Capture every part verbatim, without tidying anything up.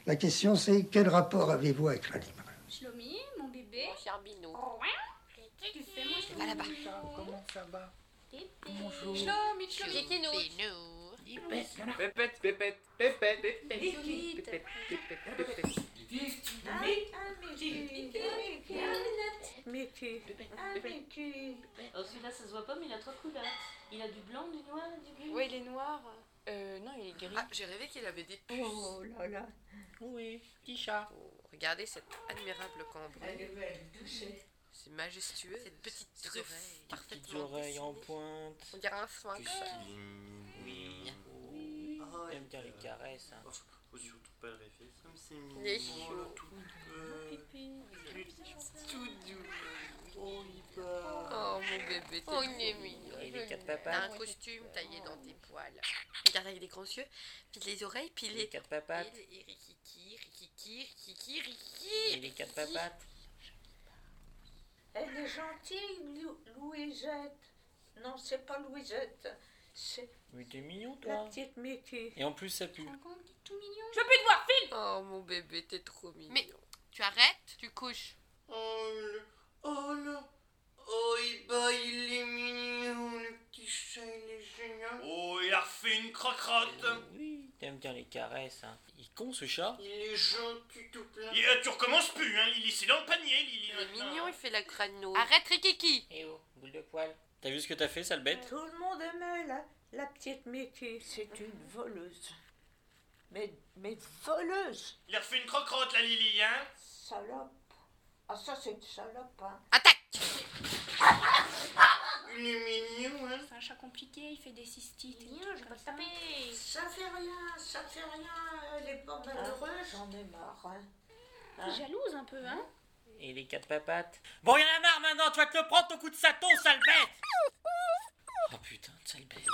La question, c'est quel rapport avez-vous avec l'animal? Shlomi, mon bébé. Mon cher Bino. Tu fais mon Shlomi. Va là-bas. Comment ça va? Bonjour. Shlomi, Shlomi. Bino. Pépette, pépette, pépette, pépette, pépette, Oh, celui-là, ça se voit pas, mais il a trois couleurs. Il a du blanc, du noir et du gris. Oui, il est noir. Euh, non, il est gris. Ah, j'ai rêvé qu'il avait des puces. Oh là là. Oui, petit chat. Oh, regardez cette admirable cambrure. Elle est belle, touchée. C'est majestueux. Cette petite truffe Petites parfaitement oreilles en dessinée. pointe. On dirait un soin. Tu sais. Oui. J'aime bien les caresses. Hein. Faut surtout pas le réfléchir, comme c'est mignon. Il est Oh, chaud. le tout petit. Tout doux. Oh, il part. Oh, mon bébé, t'es Oh, trop il est mignon. mignon. Et les quatre T'as papates. un costume taillé dans tes poils. Regarde avec les grands yeux, puis les oreilles, puis Les les... quatre papates. Et les- et rikiki, rikiki, rikiki, Et rikiki. les quatre papates. Elle est gentille, Lou- Louisette. Non, c'est pas Louisette. C'est Mais t'es mignon, la toi. petite Mickey. Et en plus, ça pue. Tu te rends compte qu'il est tout mignon. Je veux plus te voir, file. Oh, mon bébé, t'es trop mignon. Mais tu arrêtes, tu couches. Oh, le... oh là. Oh, il bat, il est mignon. Le petit chat, il est génial. Oh, il a refait une croque-crotte. Oui, t'aimes bien les caresses. Hein. Il est con, ce chat. Il est gentil tout plein. Et, euh, tu recommences plus, hein, Lily, c'est dans le panier, Lily. Il est maintenant. mignon, il fait la crâne. Arrête, Rikiki. Eh oh, boule de poil. T'as vu ce que t'as fait, sale bête? Tout le monde aimait la, la petite Mickey. C'est une voleuse. Mais, mais voleuse. Il a refait une croque-crotte, la Lily, hein. Salope. Ah, ça, c'est une salope, hein. Attaque. Il est mignon, hein. C'est un chat compliqué, il fait des cystites. et des Mignon, trucs je vais comme pas te ça. taper. Ça fait rien, ça fait rien. Elle est pas malheureuse. J'en ai marre, hein. T'es jalouse un peu, hein. Et les quatre papates. Bon, y'en a marre maintenant, tu vas te le prendre ton coup de saton, sale bête! Oh putain, de sale bête.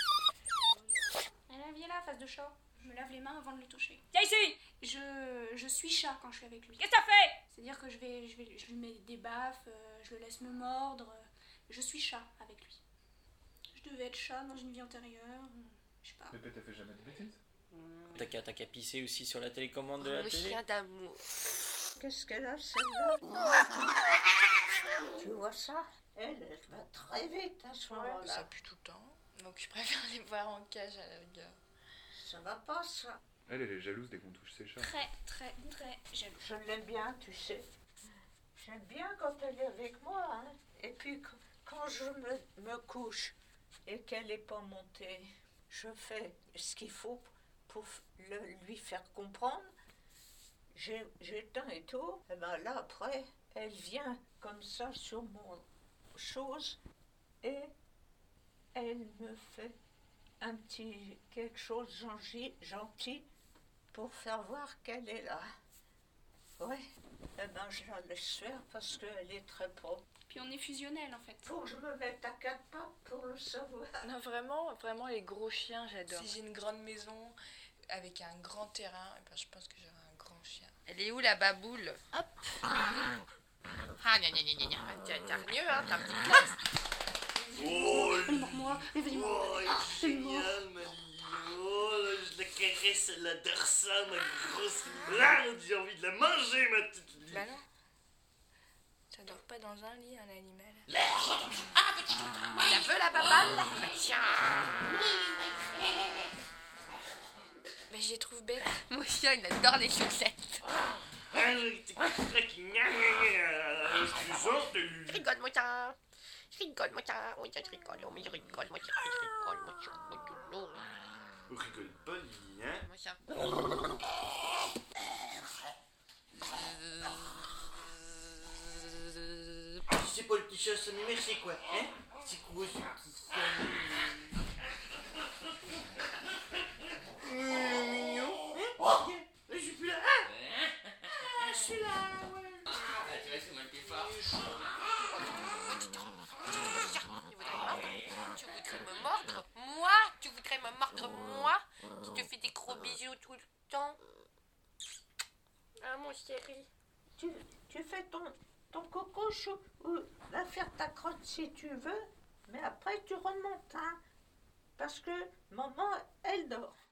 Allez, viens là, face de chat. Je me lave les mains avant de le toucher. Viens ici. Je, je suis chat quand je suis avec lui. Qu'est-ce que t'as fait? C'est-à-dire que je vais, je vais, je lui mets des baffes, euh, je le laisse me mordre. euh, Je suis chat avec lui. Je devais être chat dans une vie antérieure. euh, Je sais pas. Pépé, t'as fait jamais de bêtises? T'as qu'à t'as qu'à pisser aussi sur la télécommande de la Mon télé. chien d'amour. Qu'est-ce qu'elle a, celle-là? Tu vois ça? Elle, elle va très vite à ce moment-là. Ça pue tout le temps. Donc je préfère les voir en cage à la rigueur. Ça va pas, ça. Elle, elle est jalouse dès qu'on touche ses chats. Très, très, très jaloux. Je l'aime bien, tu sais. J'aime bien quand elle est avec moi, hein. Et puis, qu- quand je me, me couche et qu'elle n'est pas montée, je fais ce qu'il faut pour f- le, lui faire comprendre. J'ai- J'éteins et tout. Et ben là, après, elle vient comme ça sur mon chose et elle me fait un petit quelque chose gentil, gentil pour faire voir qu'elle est là. Ouais, eh ben je la laisse faire parce qu'elle est très propre. Puis on est fusionnel en fait. Faut que je me mette à quatre pattes pour le savoir. Non, vraiment, vraiment, les gros chiens, j'adore. Si j'ai une grande maison avec un grand terrain, eh ben, je pense que j'aurai un grand chien. Elle est où, la baboule? Hop. Ah, gna gna gna gna gna. T'as t'as mieux, hein, t'as un petit classe. Oh, Moi, réveille-moi. oh, il est génial, ma Lily. Oh, là, je la caresse, elle adore ça, ma grosse. Là, j'ai envie de la manger, ma petite Lily. Bah non. Ça dort pas dans un lit, un animal. La veut, la baballe? Bah, tiens. Mais je les trouve bêtes. Mon chien, il adore les chaussettes. Ah, t'es craqué, gna gna gna. Excusante, Je Lily. rigole, mon chien. Je rigole, mon chien. Oui, je rigole. Oh, mais je rigole, mon chien. Je rigole, mon chien. Mon chien. Non. Rigole pas, Lily, hein. Mon chien. C'est pas le petit chat sonné, c'est quoi, hein? C'est quoi ce petit chat? Hum, mignon. Hein? Là, je suis plus là. Ah! Ah, je suis là, ouais. Tu voudrais me mordre? Moi? Tu voudrais me mordre, moi? Qui te fais des gros bisous tout le temps? Ah, mon chéri. Tu, tu fais ton, ton coco chou, ou va faire ta crotte si tu veux, mais après tu remontes, hein, parce que maman, elle dort.